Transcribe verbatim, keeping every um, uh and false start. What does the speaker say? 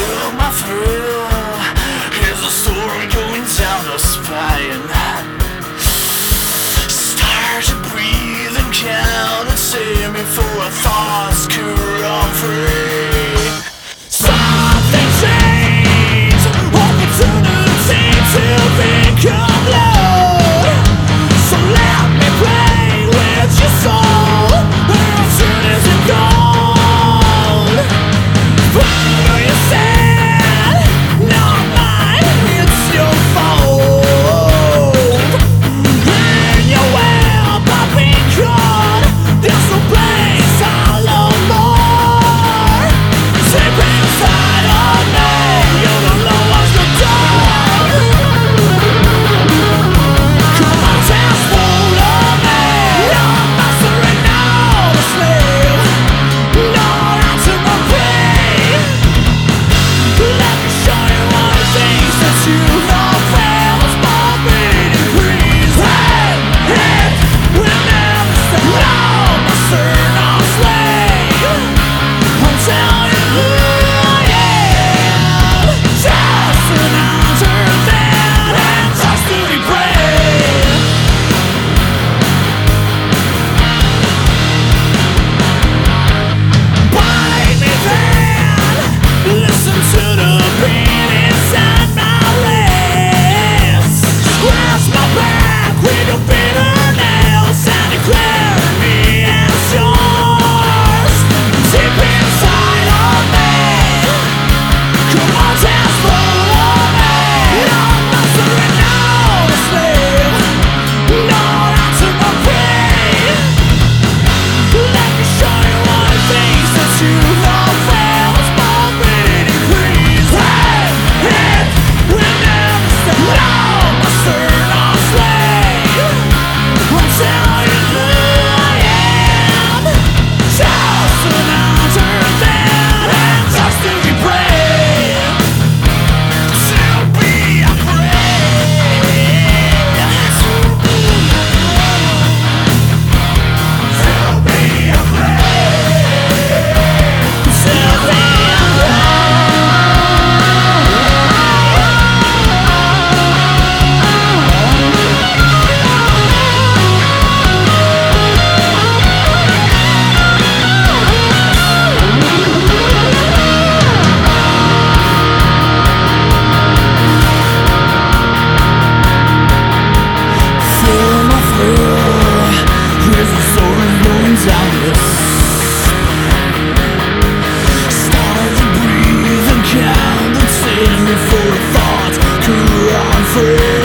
Feel my thrill. Here's a story going down the spine. Start to breathe and count and save me for a thoughts could run free. Something changed, opportunity to become loud. So let me play with your soul. Our opportunities are gone. What are you sad? Not mine, it's your fault. In your web I've been caught. There's no place I'll love more. Sleep inside of me, you don't know what's going on. Come on, just follow me. You're a master and now a slave. No answer but pain. Let me show you all the things that you know fail. It's more beating breeze. Hey, hey, we'll never stop. No, master, no slave. I'll tell you who I am. Just an answer that and just to be brave. Bite me then. Listen to the pain inside my lips. Scratch my back with your bitter nails and declare me as yours. Deep inside of me. Come on, just follow me. I'm master and now a slave. No answer but pain. Let me show you all the things that you know fail. It's more beating breeze. Hey, hey, we'll never stop. No, master, no slave. I'll tell you who I am. Just an answer that and just to be brave. To be afraid. To be To be afraid. To be Feel my thrill. Here's a story going down this. Start to breathe and count and save me for a thought could run free.